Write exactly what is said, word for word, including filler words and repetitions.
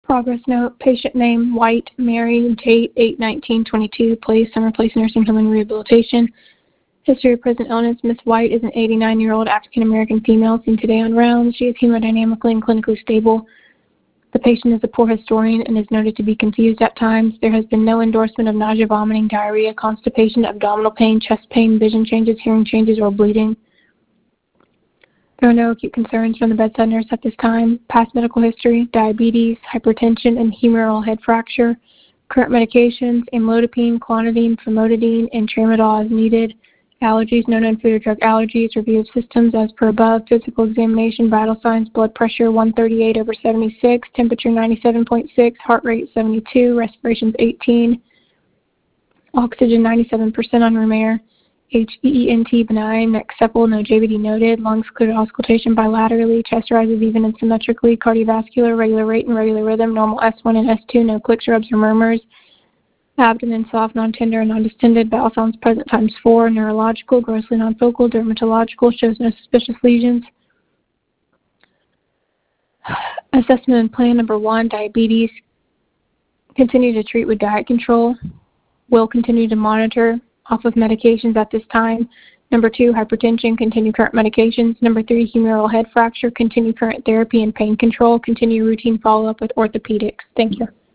Progress note, patient name, White Mary, date eight nineteen twenty-two, place, Summer Place Nursing Home and Rehabilitation. History of present illness, Miss White is an eighty-nine-year-old African-American female seen today on rounds. She is hemodynamically and clinically stable. The patient is a poor historian and is noted to be confused at times. There has been no endorsement of nausea, vomiting, diarrhea, constipation, abdominal pain, chest pain, vision changes, hearing changes, or bleeding. There are no acute concerns from the bedside nurse at this time. Past medical history, diabetes, hypertension, and humeral head fracture. Current medications, amlodipine, clonidine, famotidine, and tramadol as needed. Allergies, no known food or drug allergies. Review of systems as per above. Physical examination, vital signs, blood pressure one thirty-eight over seventy-six, temperature ninety-seven point six, heart rate seventy-two, respirations eighteen, oxygen ninety-seven percent on room air. H E E N T benign, neck supple, no J V D noted, lungs clear to auscultation bilaterally, chest rises even and symmetrically, cardiovascular, regular rate and regular rhythm, normal S one and S two, no clicks, rubs, or murmurs, abdomen soft, non-tender, and non-distended, bowel sounds present times four, neurological, grossly non-focal, dermatological, shows no suspicious lesions. Assessment and plan number one, diabetes, continue to treat with diet control, will continue to monitor off of medications at this time. Number two, hypertension, continue current medications. Number three, humeral head fracture, continue current therapy and pain control, continue routine follow-up with orthopedics. Thank you.